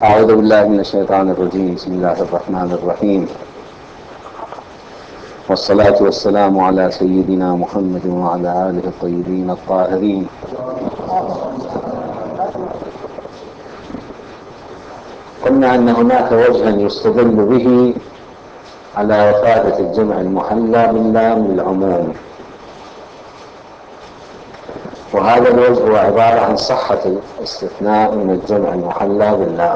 أعوذ بالله من الشيطان الرجيم. بسم الله الرحمن الرحيم، والصلاة والسلام على سيدنا محمد وعلى آله الطيبين الطاهرين. قلنا أن هناك وجها يستدل به على وفادة الجمع المحلى باللام للعموم، وهذا الوجه هو عبارة عن صحة الاستثناء من الجمع المحلى باللام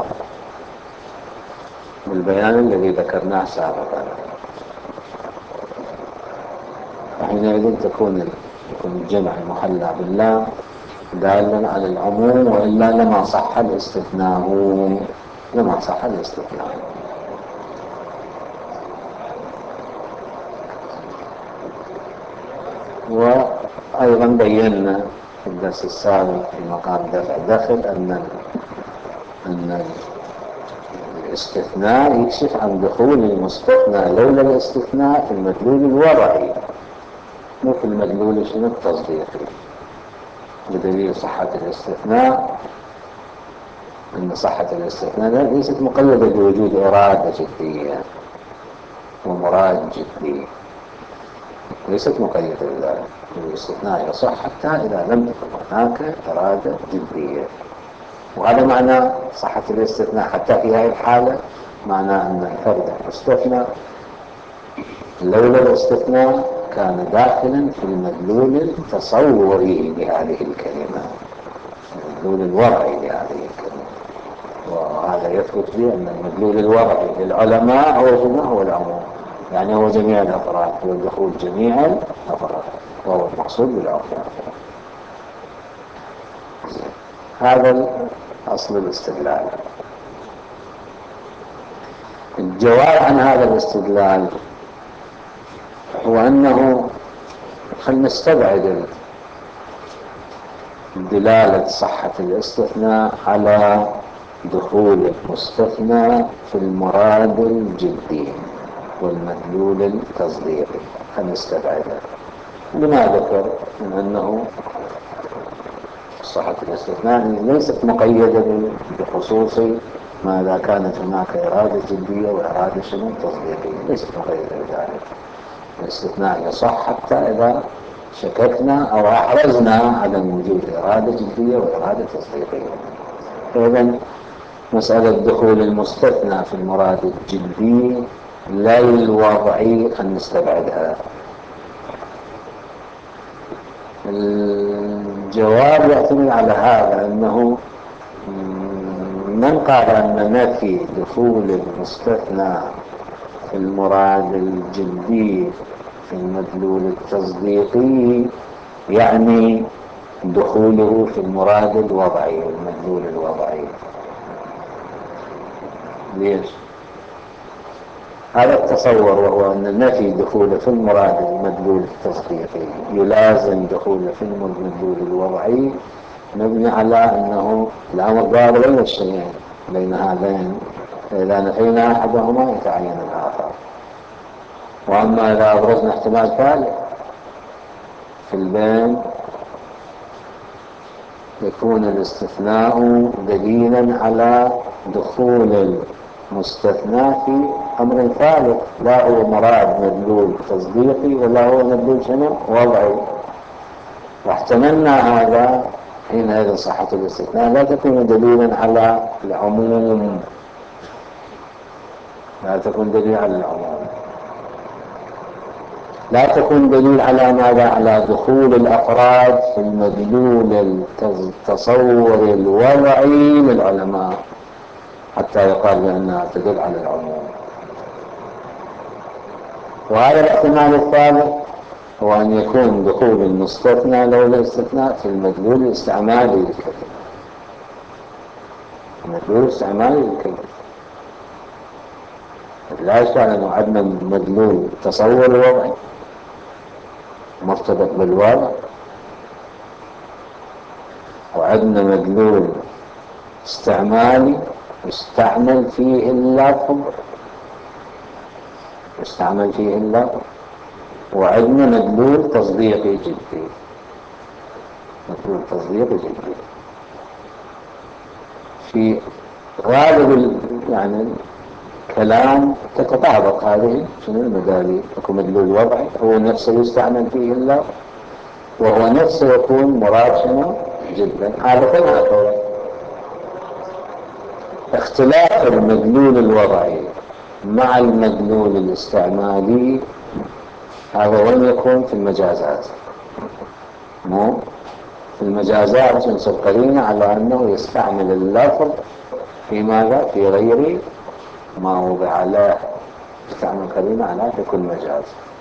بالبيان الذي ذكرناه سابقا. فحينئذ يكون الجمع المحلى باللام دالا على العموم، وإلا لما صح الاستثناء. وأيضا بينا في الدرس السابق في مقام دفع دخل أن الاستثناء يكشف عن دخول المستثنى لولا الاستثناء في المدلول الوضعي، مو في المدلول التصديقي، بدليل صحة الاستثناء أن صحة الاستثناء ليست مقيدة بوجود إرادة جدية ومراد جدي، ليست مقيدة بذلك. الاستثناء يصح حتى إذا لم تكن هناك إرادة جدية، وهذا معنى صحة الاستثناء حتى في هذه الحالة، معنى أن الفرد المستثنى لولا الاستثناء كان داخلا في المدلول التصوري لهذه الكلمة، المدلول الوضعي لهذه الكلمة. وهذا يثبت لي أن المدلول الوضعي للعلماء هو العموم، يعني هو جميع الأفراد، هو دخول جميع الأفراد، وهو المقصود بالعموم. هذا أصل الاستدلال. الجواب عن هذا الاستدلال هو أنه خلنا نستبعد دلالة صحة الاستثناء على دخول المستثنى في المراد الجدي والمدلول التصديقي، خلنا نستبعدها. لما ذكر من أنه صحة الاستثناء ليست مقيدة بخصوص ماذا كانت هناك إرادة جدية وإرادة تصديقية، ليست مقيدة بذلك. الاستثناء يصح حتى إذا شككنا أو أحرزنا عدم وجود إرادة جدية وإرادة تصديقية. إذن مسألة دخول المستثنى في المراد الجدي لا الوضعي أن نستبعدها. الجواب يعتمد على هذا، أنه من قال أن نفي دخول المستثنى في المراد الجدي في المدلول التصديقي يعني دخوله في المراد الوضعي والمدلول الوضعي. ليش؟ هذا التصور، وهو أن النفي دخوله في المراد المدلول التصديقي يلازم دخوله في المدلول الوضعي، مبني على أنه الأمر ضار بين الشيئين، بين هذين، فإذا نفينا أحدهما يتعين الآخر. وأما إذا أبرزنا احتمال ثالث في البين يكون الاستثناء دليلا على دخول المستثنى في أمر ثالث، لا هو مراد مدلول تصديقي ولا هو مدلول وضعي. واحتملنا هذا، حينئذ صحة الاستثناء لا تكون دليلا على العموم، لا تكون دليل على العموم، لا تكون دليل على ماذا؟ على دخول الأفراد في المدلول التصور الوضعي للعلماء حتى يقال بأنها تدل على العموم. وهذا الاحتمال الثالث هو أن يكون دخول المستثنى لولا الاستثناء في المدلول الاستعمالي للكلمة، المدلول الاستعمالي للكلمة. لا يشعر أنه عندنا مدلول تصور الوضعي مرتبط بالوضع، وعندنا مدلول استعمالي يستعمل فيه اللفظ، وعندنا مدلول تصديقي جدي، في غالب يعني كلام تتطابق هذه شنو المدالي، يكون مدلول وضعي هو نفسه يستعمل فيه اللفظ، وهو نفسه يكون مراد شنو جدا. هذا هكذا. اختلاف المدلول الوضعي مع المدلول الاستعمالي هذا وين يكون؟ في المجازات. مو في المجازات ينصب قرينة على أنه يستعمل اللفظ في ماذا؟ في غير ما وضع له، يستعمل قرينة على في كل مجاز.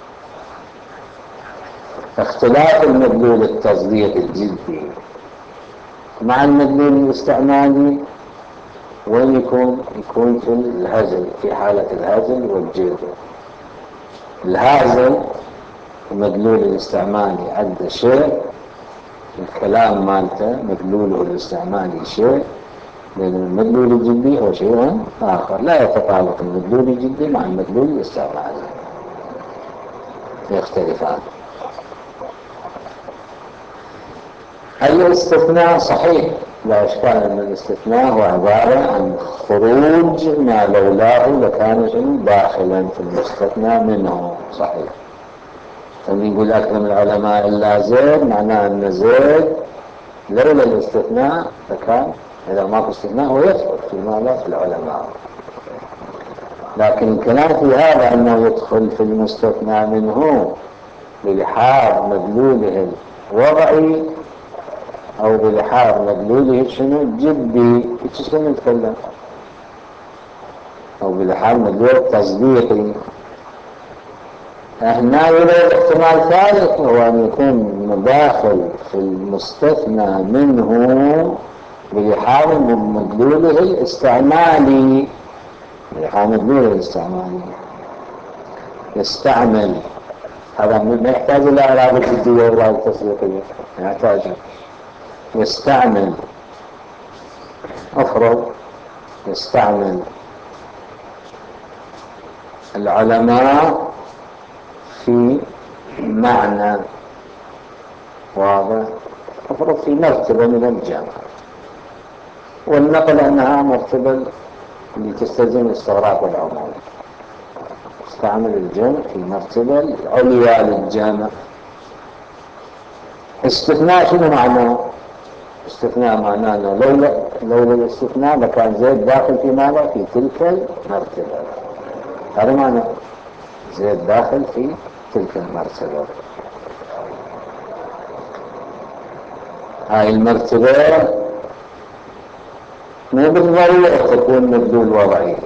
اختلاف المدلول التصديق الجدي مع المدلول الاستعمالي وين يكون؟ يكون في الهزل، في حالة الهزل والجلد. الهازل المدلول الاستعمالي عنده شيء، الكلام مالته مدلوله الاستعمالي شيء، لأن المدلول الجدي هو شيء آخر، لا يتطابق المدلول الجدي مع المدلول الاستعمالي، يختلفان. الاستثناء صحيح، لا إشكال أن الاستثناء هو عبارة عن خروج ما لولاه لكان داخلا في المستثنى منه. صحيح. يقول أكرم العلماء إلا زيد، معناه أن زيد لولا الاستثناء فكان، إذا ماكو استثناء هو يدخل في ماذا؟ في العلماء. لكن الكلام في هذا أنه يدخل في المستثنى منه بلحاظ مدلوله الوضعي أو بلحاظ مدلوله شنو جدي، شنو نتكلم، أو بلحاظ مدلول التصديقي. هنا يوجد احتمال ثالث، هو أن يكون داخل في المستثنى منه بلحاظ من مدلوله الاستعمالي. بلحاظ مدلوله الاستعمالي يستعمل، هذا ما يحتاج إلى إعراب الجدية ولا التصديقية، يحتاج يستعمل. أفرض يستعمل العلماء في معنى واضح، أفرض في مرتبة من الجمع، والنقل أنها مرتبة اللي تستلزم الاستغراق والعموم، استعمل الجمع في مرتبة العليا للجامع. استثناء شنو معناه؟ استثناء معناه أنه لولا الاستثناء لكان زيد داخل في ماذا؟ في تلك المرتبة. هذا معناه زيد داخل في تلك المرتبة. هاي المرتبة مو بالضرورة تكون مدلول وضعي،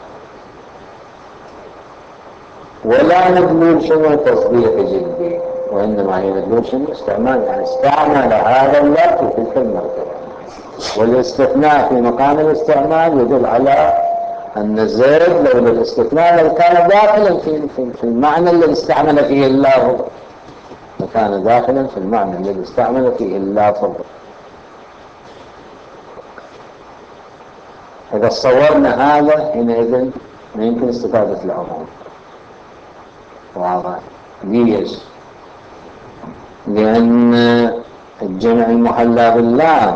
ولا مدلول شنو تصديق جدي، وإنما هي مدلول شنو استعمال، يعني استعمل هذا اللفظ في تلك المرتبة. والاستثناء في مقام الاستعمال يدل على أن زيد لولا الاستثناء كان داخلا في المعنى الذي استعمل فيه اللفظ، فكان داخلا في المعنى الذي استعمل فيه اللفظ. إذا صورنا هذا حينئذ ما يمكن استفادة العموم. واضح؟ ليش؟ لأن الجمع المحلى باللام،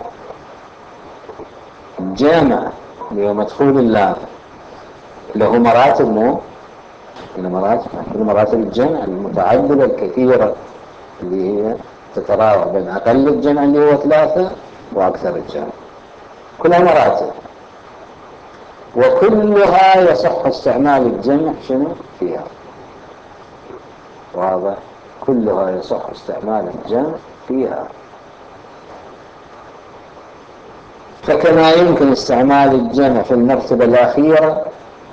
الجامع اللي هو مدخول اللام له مراتب، مو له مراتب الجمع المتعددة الكثيرة اللي هي تتراوح بين أقل الجمع اللي هو 3 وأكثر الجمع، كلها مراتب، وكلها يصح استعمال الجمع شنو فيها. واضح؟ كلها يصح استعمال الجمع فيها. فكما يمكن استعمال الجمع في المرتبة الأخيرة،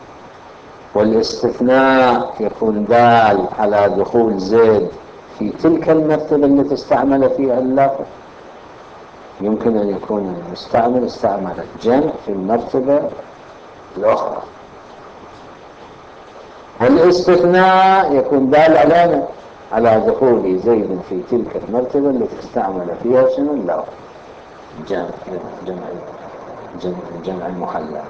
والاستثناء يكون دال على دخول زيد في تلك المرتبة التي استعمل فيها اللفظ، يمكن أن يكون المستعمل استعمل الجمع في المرتبة الأخرى. والاستثناء يكون دال على دخول زيد في تلك المرتبة التي استعمل فيها شنو اللفظ، جمع المحلى.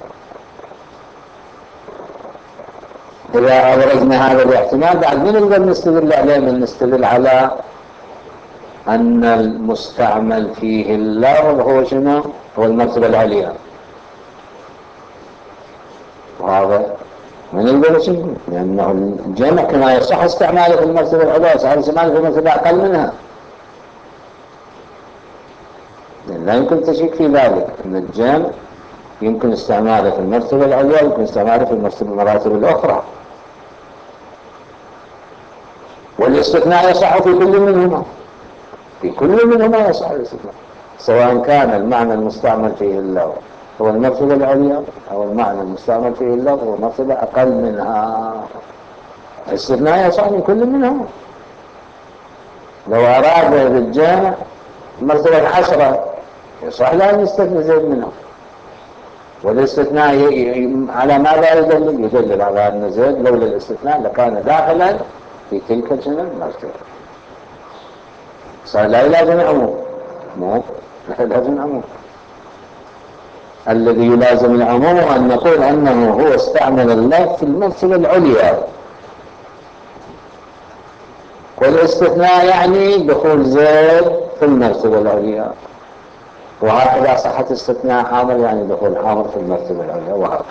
إذا أبرزنا هذا الاحتمال بعد من نقدر نستدل عليه؟ من نستدل على أن المستعمل فيه اللفظ هو شنو؟ هو المرتبة العليا. وهذا من البلسي، لأنه الجمع كما يصح استعماله في المرتبة العليا صار استعماله في المرتبة أقل منها، لا يمكن تشك في ذلك أن الجمع يمكن استعماله في المرتبة العليا ويمكن استعماله في المراتب الأخرى، والاستثناء يصح في كل منهما، في كل منهما يصح الاستثناء، سواء كان المعنى المستعمل فيه اللغو هو المرتبة العليا أو المعنى المستعمل فيه اللغو هو مرتبة أقل منها، الاستثناء يصح في كل منهما. لو أراد بالجامع مرتبة 10 يصح له أن يستثني زيد منهم، والاستثناء على ماذا يدلل؟ يدلل على أن زيد لولا الاستثناء لكان داخلا في تلك المرتبة، صار لا يلازم عموم، مو لا يلازم عموم. الذي يلازم العموم أن نقول أنه هو استعمل الله في المرتبة العليا، والاستثناء يعني دخول زيد في المرتبة العليا، وهكذا صحة استثناء حاضر يعني دخول حاضر في المرتبة العليا، وهكذا.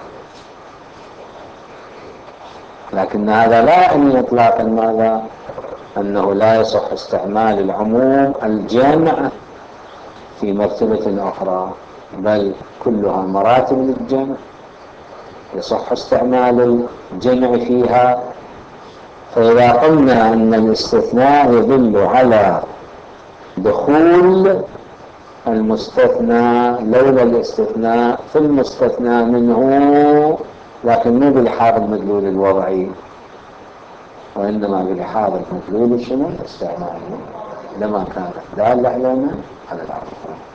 لكن هذا لا يعني إطلاقا ماذا؟ أنه لا يصح استعمال العموم الجامع في مرتبة أخرى، بل كلها مراتب للجمع يصح استعمال الجمع فيها. فإذا قلنا أن الاستثناء يدل على دخول المستثنى لولا الاستثناء في المستثنى منه، لكن مو بلحاظ المدلول الوضعي، وإنما بلحاظ المدلول شنو؟ استعماله لما كانت دالة على العرف.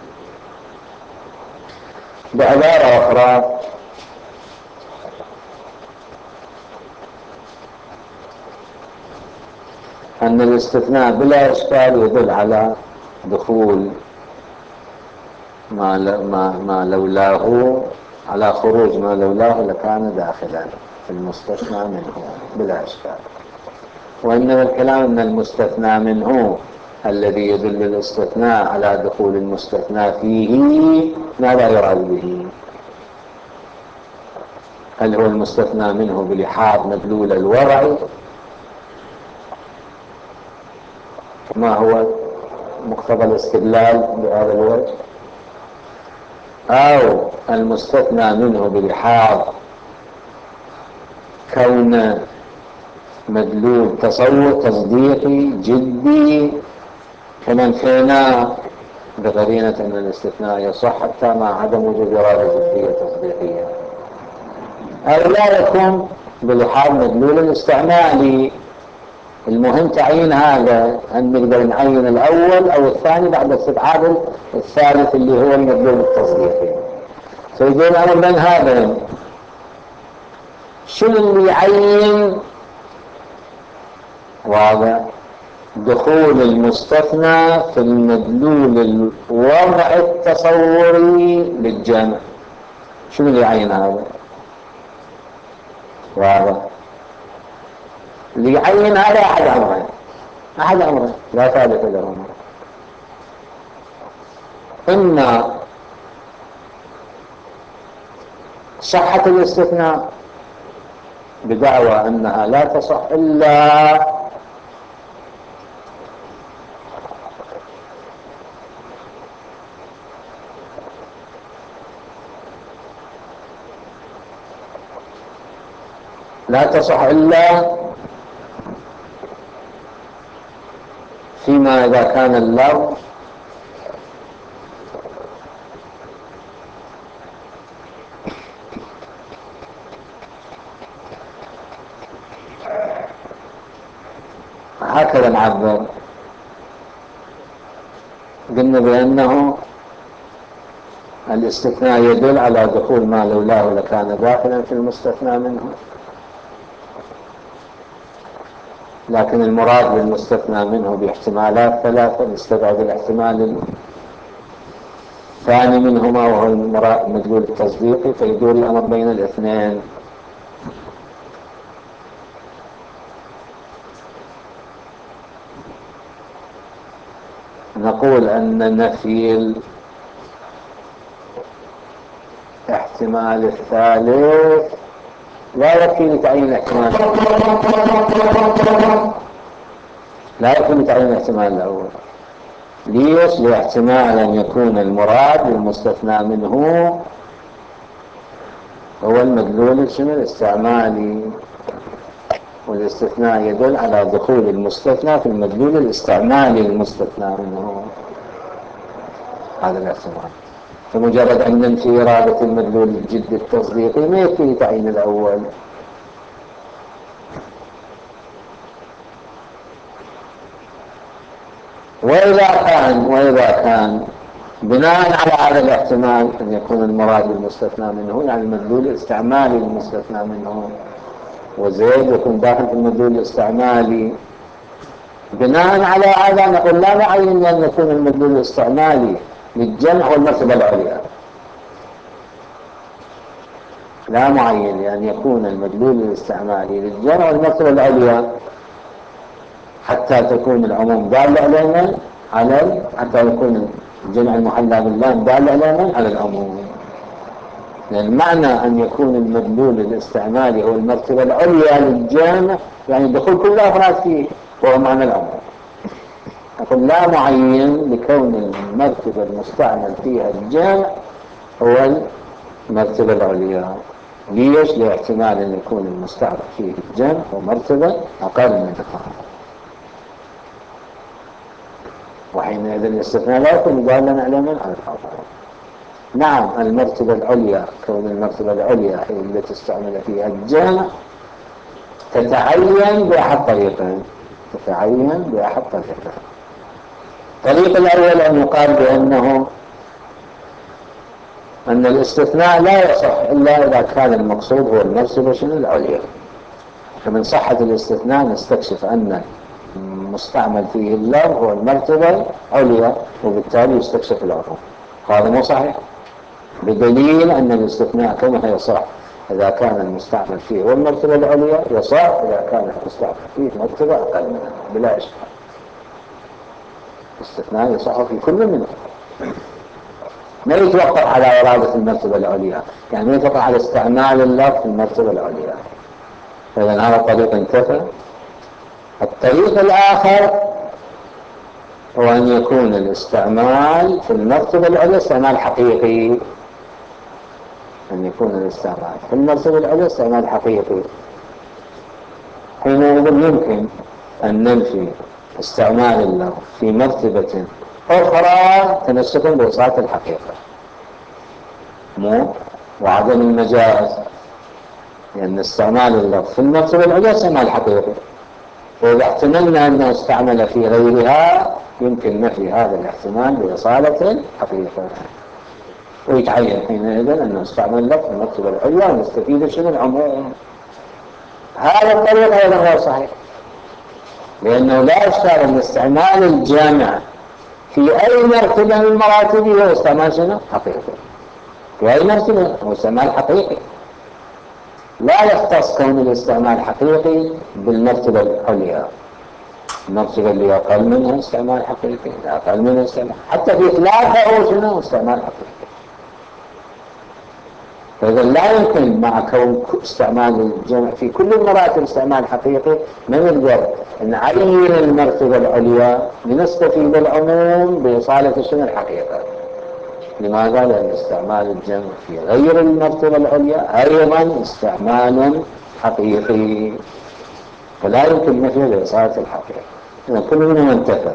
بعبارة أخرى، أن الاستثناء بلا إشكال يدل على دخول ما لولاه، على خروج ما لولاه لكان داخلا في المستثنى منه بلا إشكال. وإنما الكلام أن المستثنى منه الذي يدل الاستثناء على دخول المستثنى فيه ماذا يراد به؟ هل هو المستثنى منه بلحاظ مدلول الوضع؟ ما هو مقتضى الاستدلال بهذا الوجه؟ أو المستثنى منه بلحاظ كون مدلول تصور تصديقي جدي كمن فينا بقرينة أن الاستثناء يصح حتى مع عدم وجود إرادة جدية تصديقية، أو لا يكون بلحاظ مدلول الاستعمالي. المهم تعيين هذا، أن نقدر نعين الأول أو الثاني بعد استبعاد الثالث اللي هو المدلول التصديقي. فيقول الأمر بين هذين، شو اللي يعين واضح دخول المستثنى في المدلول الوضع التصوري للجامع؟ شو اللي يعين هذا؟ واضح اللي يعين هذا أحد أمرين لا ثالث لهما، إما صحة الاستثناء بدعوى أنها لا تصح إلا فيما إذا كان اللفظ هكذا نعبر، قلنا بأنه الاستثناء يدل على دخول ما لولاه لكان داخلا في المستثنى منه، لكن المراد بالمستثنى منه باحتمالات ثلاثة، نستبعد الاحتمال الثاني منهما وهو المدلول التصديقي، فيدور الأمر بين الاثنين. نقول أن نفي الاحتمال الثالث لا يكفي لتعيين الاحتمال، لا يكفي لتعيين الاحتمال الأول. ليش؟ لاحتمال أن يكون المراد بالمستثنى منه هو المدلول الاستعمالي، والاستثناء يدل على دخول المستثنى في المدلول الاستعمالي للمستثنى منه. هذا الاحتمال. فمجرد أن ننفي إرادة المدلول الجد التصديقي ما يكفي تعيين الأول. وإذا كان بناء على هذا الاحتمال أن يكون المراد بالمستثنى منه يعني المدلول الاستعمالي للمستثنى منه، وزيد يكون داخل في المدلول الاستعمالي، بناء على هذا نقول لا نعين أن يكون المدلول الاستعمالي للجمع والمرتبة العليا، لا معين أن يعني المدلول الاستعمالي للجمع والمرتبة العليا حتى تكون العموم دالة علينا حتى يكون الجمع المحلى باللام دالة على العموم. لأن معنى أن يكون المدلول الاستعمالي هو المرتبة العليا للجامع يعني دخول كل أفراد فيه، وهو معنى العموم. أقول لا معين لكون المرتبة المستعمل فيها الجامع هو المرتبة العليا. ليش؟ لاحتمال أن يكون المستعمل فيه الجامع ومرتبة أقل منها، وحينئذ الاستثناء لا يكون دالا على من على الحاضر. نعم المرتبة العليا، كون المرتبة العليا هي التي استعمل فيها الجمع تتعين بأحد طريقين. الطريق الأول أن يقال بأنه أن الاستثناء لا يصح إلا إذا كان المقصود هو المرتبة العليا. فمن صحة الاستثناء نستكشف أن المستعمل فيه اللفظ هو المرتبة العليا، وبالتالي يستكشف العموم. هذا مو صحيح، بدليل أن الاستثناء كما يصح إذا كان المستعمل فيه هو المرتبة العليا، يصح إذا كان المستعمل فيه مرتبة أقل منها بلا إشكال. الاستثناء يصح في كل منهم، ما يتوقف على إرادة المرتبة العليا، يعني ما يتوقف على استعمال اللفظ في المرتبة العليا. فإذا هذا الطريق انتفى. الطريق الآخر هو أن يكون الاستعمال في المرتبة العليا استعمال حقيقي، أن يكون الاستعمال في المرتبة العليا استعمال حقيقي. حينئذ يمكن أن ننفي استعمال اللفظ في مرتبة أخرى تمسكا بوصاة الحقيقة مو وعدم المجاز، لأن استعمال اللفظ في المرتبة العليا استعمال حقيقي، وإذا احتملنا أنه استعمل في غيرها يمكن نفي هذا الاحتمال بإصالة حقيقة، ويتعين حينئذ أنه استعمل اللفظ في المرتبة العليا ونستفيد شنو العموم. هذا الطريق أيضا غير صحيح، لأنه لا إشكال أن استعمال الجامع في أي مرتبة من مراتبه هو استعمال شنو؟ حقيقي. في أي مرتبة هو استعمال حقيقي، لا يختص كون الاستعمال حقيقي بالمرتبة العليا. المرتبة اللي أقل منها استعمال حقيقي، لا أقل منها استعمال، حتى في إطلاقه هو شنو؟ استعمال حقيقي. فإذا لا يمكن مع كون استعمال الجمع في كل المراتب استعمال حقيقي ما نقدر نعين المرتبة العليا لنستفيد العموم بإصالة شنو الحقيقة. لماذا؟ لأن استعمال الجمع في غير المرتبة العليا أيضا استعمال حقيقي، فلا يمكن نفيه بإصالة الحقيقة. إذا كل منهم انتفى.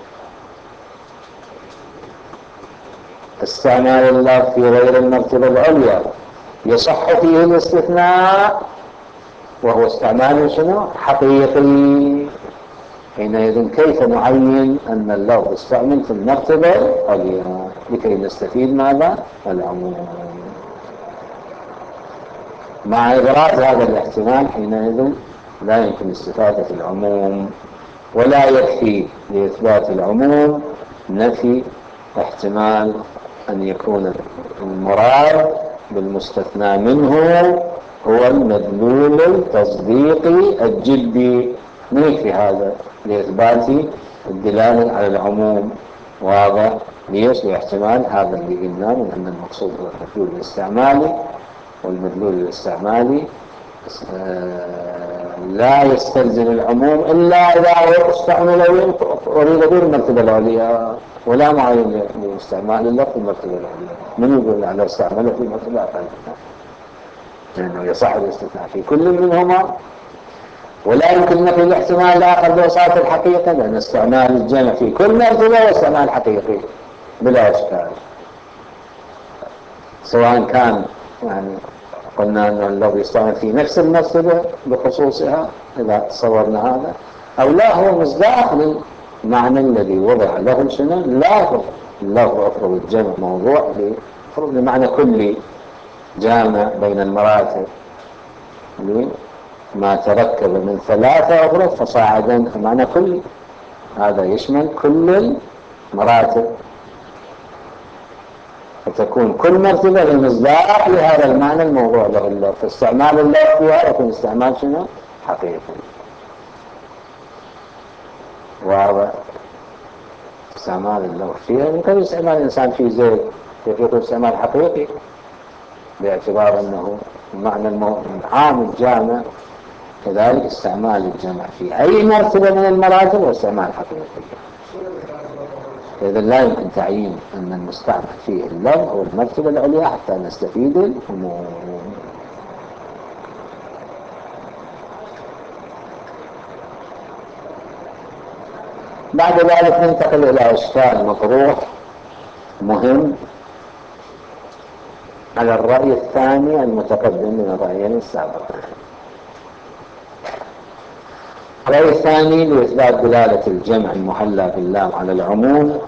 استعمال اللفظ في غير المرتبة العليا يصح فيه الاستثناء وهو استعمال شنو؟ حقيقي. حينئذ كيف نعين أن اللفظ استعمل في المرتبة العليا لكي نستفيد ماذا؟ العموم. مع إبراز هذا الاحتمال حينئذ لا يمكن استفادة العموم، ولا يكفي لإثبات العموم نفي احتمال أن يكون المراد بالمستثنى منه هو المدلول التصديقي الجدي. نفي هذا لإثبات الدلالة على العموم. واضح؟ ليش؟ لاحتمال هذا اللي قلنا من أن المقصود هو المدلول الاستعمالي، والمدلول الاستعمالي لا يستلزم العموم إلا إذا استعمل أريد به المرتبة العليا، ولا معين لاستعمال الله في المرتبة العليا. من يقول على استعمله في المرتبة أقل؟ لأنه يصح الاستثناء في كل منهما، ولا يمكن نفي الاحتمال الآخر بوساطة الحقيقة، لأن استعمال الجمع في كل مرتبة واستعمال حقيقي بلا إشكال، سواء كان يعني قلنا أن اللفظ يستعمل في نفس المرتبة بخصوصها إذا تصورنا هذا، أو لا هو مصداق للمعنى الذي وضع له شنو اللفظ أفرض الجمع موضوع بمعنى كلي جامع بين المراتب ما تركب من 3 أفراد فصاعدا، معنى كلي هذا يشمل كل المراتب، فتكون كل مرتبة بمصداق لهذا المعنى الموضوع له اللفظ، فاستعمال اللفظ فيها يكون استعمال شنو حقيقي. واضح؟ استعمال اللفظ فيها يمكن استعمال الإنسان في زيد كيف يكون استعمال حقيقي باعتبار أنه معنى العام الجامع، كذلك استعمال الجمع في أي مرتبة من المراتب واستعمال حقيقي. إذا لا يمكن تعيين أن المستعمل فيه اللفظ أو المرتبة العليا حتى نستفيد العموم. بعد ذلك ننتقل إلى إشكال مطروح مهم على الرأي الثاني المتقدم من الرأيين السابقين. الرأي الثاني لإثبات دلالة الجمع المحلى باللام على العموم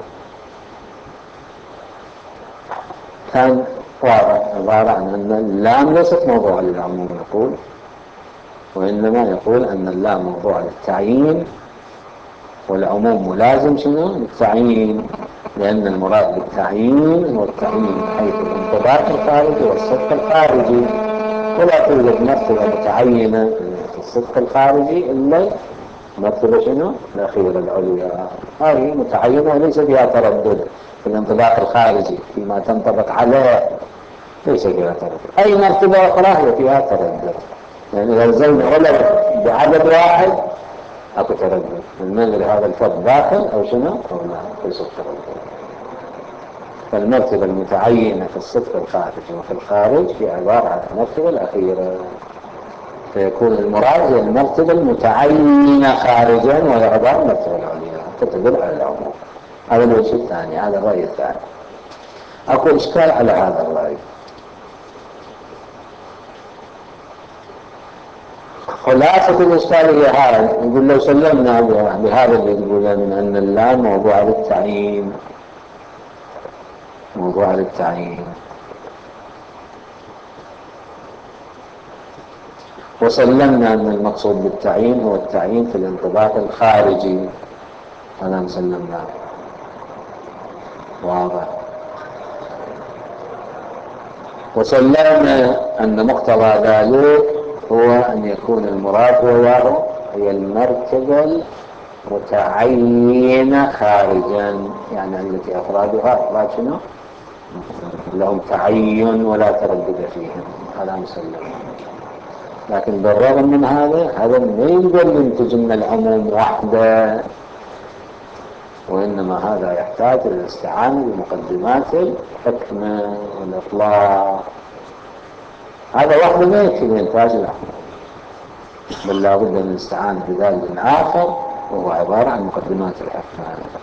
كان واضح عبارة عن أن اللام ليست موضوع للعموم يقول، وإنما يقول أن اللام موضوع للتعيين، والعموم ملازم شنو للتعيين، لأن المراد بالتعيين هو التعيين من حيث الانضباط الخارجي والصدق الخارجي، ولا توجد مرتبة متعينة في الصدق الخارجي إلا مرتبة شنو الأخيرة العليا، هذه متعينة وليس فيها تردد. في الانطباق الخارجي فيما تنطبق عليه ليس فيها تردد، أي مرتبة أخرى هي فيها تردد، يعني إذا نزلنا ولو بعدد واحد أكو تردد، من هذا الفرد داخل أو شنو أو لا ليس تردد. فالمرتبة المتعينة في الصدق الخارجي وفي الخارج هي عبارة عن المرتبة الأخيرة، فيكون المراد هي المرتبة المتعينة خارجا وهي عبارة عن المرتبة العليا تدل على العموم. هذا الوجه الثاني، هذا الرأي الثاني. أكو إشكال على هذا الرأي. خلاصة الإشكال هي هذا، يقول لو سلمنا بهذا اللي يقول من أن اللام موضوع للتعيين، موضوع للتعيين، وسلمنا أن المقصود بالتعيين هو التعيين في الانطباق الخارجي، هذا سلمنا واضح. وسلمنا أن مقتضى ذلك هو أن يكون المراد هي المرتبة المتعينة خارجا، يعني التي أفرادها أفراد شنو لهم تعين ولا تردد فيهم، هذا مسلم. لكن بالرغم من هذا ما يقدر ينتج من العموم وحده، وإنما هذا يحتاج إلى الاستعانة بمقدمات الحكمة والإطلاق، هذا وحده ما يكفي لإنتاج العموم، بل لا بد من الاستعانة بذلك آخر وهو عبارة عن مقدمات الحكمة.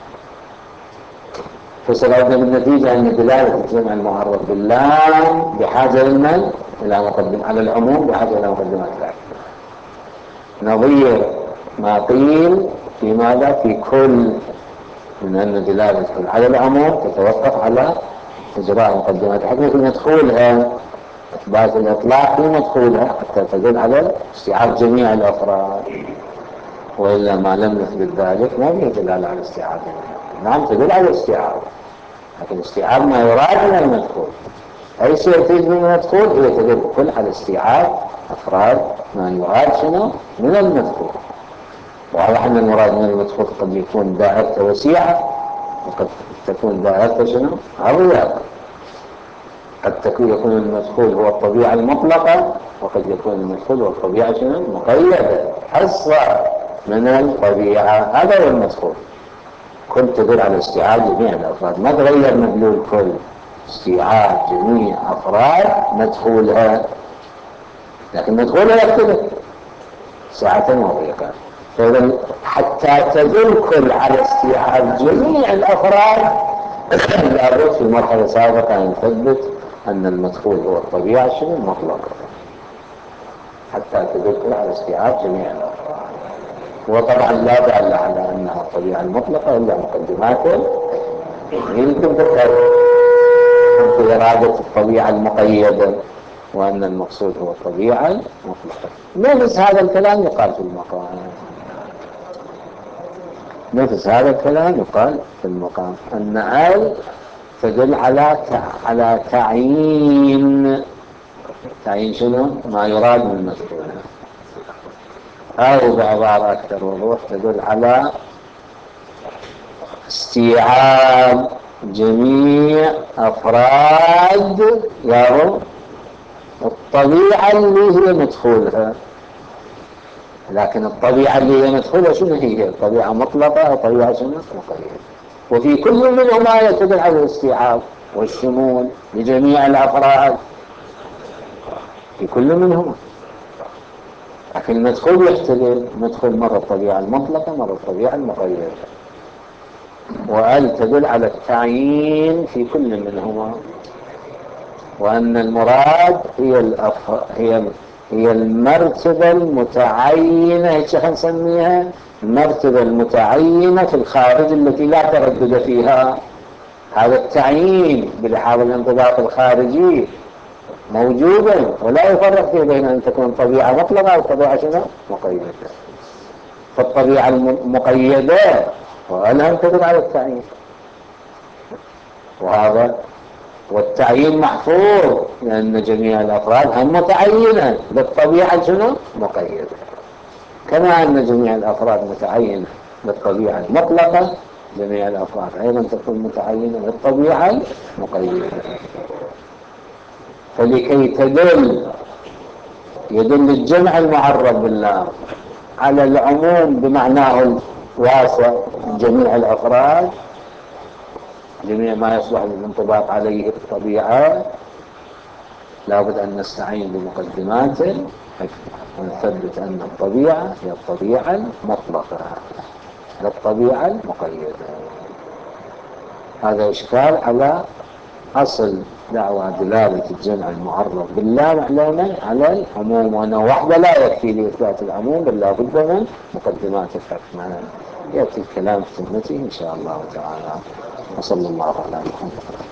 فسببنا بالنتيجة أن دلالة الجمع المعرف باللام بحاجة للمن إلى مقدم على العموم بحاجة إلى مقدمات الحكمة، نظير ما قيل في ماذا في كل، من أن دلالة كل على العموم تتوقف على إجراء مقدمات الحكمة في مدخولها، إثبات الإطلاق في مدخولها حتى تدل على استيعاب جميع الأفراد، وإلا ما لم نثبت ذلك ما فيه دلالة على استيعاب جميع. نعم تدل على استيعاب، لكن استيعاب ما يراد من المدخول، أي شيء تجد من المدخول هي تدل كل على استيعاب أفراد ما يراد شنو من المدخول. واضح أن المراد من المدخول قد يكون دائرته وسيعة وقد تكون دائرته شنو عريضة، قد يكون المدخول هو الطبيعة المطلقة، وقد يكون المدخول هو الطبيعة المقيدة، حصة من الطبيعة. هذا هو المدخول. كنت تدل على استيعاب جميع الأفراد، ما تغير مدلول كل، استيعاب جميع أفراد مدخولها، لكن مدخولها يختلف ساعة وضيقة. فإذا حتى تدل كل على استيعاب جميع الأفراد لابد في مرحلة سابقة أن نثبت أن المدخول هو الطبيعة المطلقة، حتى تدل كل على استيعاب جميع الأفراد. وطبعا لا دال على أنها الطبيعة المطلقة إلا مقدمات يمكن تذكر في إرادة الطبيعة المقيدة، وأن المقصود هو الطبيعة المطلقة. نفس هذا الكلام يقال في المقام، نفس هذا الكلام يقال في المقام، أن آل تدل على تعيين شنو؟ ما يراد من المذكور، أو بعبارة أكثر وضوح تدل على استيعاب جميع أفراد يارو الطبيعة اللي هي مدخولها. لكن الطبيعة اللي هي مدخولها شنو هي؟ الطبيعة مطلقة أو طبيعة شنو؟ مقيدة. وفي كل منهما تدل على الاستيعاب والشمول لجميع الأفراد في كل منهما. لكن المدخول يختلف، مدخول مرة الطبيعة المطلقة مرة الطبيعة المقيدة، وأل تدل على التعيين في كل منهما، وأن المراد هي المرتبة المتعينة، هيك نسميها المرتبة المتعينة في الخارج التي لا تردد فيها. هذا التعيين بلحاظ الانطباق الخارجي موجودا، ولا يفرق فيه بين أن تكون طبيعة مطلقة أو طبيعة شنو؟ مقيدة. فالطبيعة المقيدة وأنها تدل على التعيين، وهذا والتعيين محفوظ لأن جميع الأفراد هم متعينة بالطبيعة شنو؟ مقيدة، كما أن جميع الأفراد متعينة بالطبيعة المطلقة، جميع الأفراد أيضا تكون متعينة بالطبيعة المقيدة. فلكي يدل الجمع المعرب بالله على العموم بمعناه الواسع من جميع الأفراد، جميع ما يصلح للانطباق عليه الطبيعة، لابد أن نستعين بمقدمات ونثبت أن الطبيعة هي الطبيعة المطلقة لا الطبيعة المقيدة. هذا إشكال على أصل دعوى دلالة الجمع المعرب بالله معلومة على العموم، وأنه وحده لا يكفي لإثبات العموم بل لا بد من مقدمات الحكمة. يأتي الكلام في سنته إن شاء الله تعالى. وصلى الله على محمد.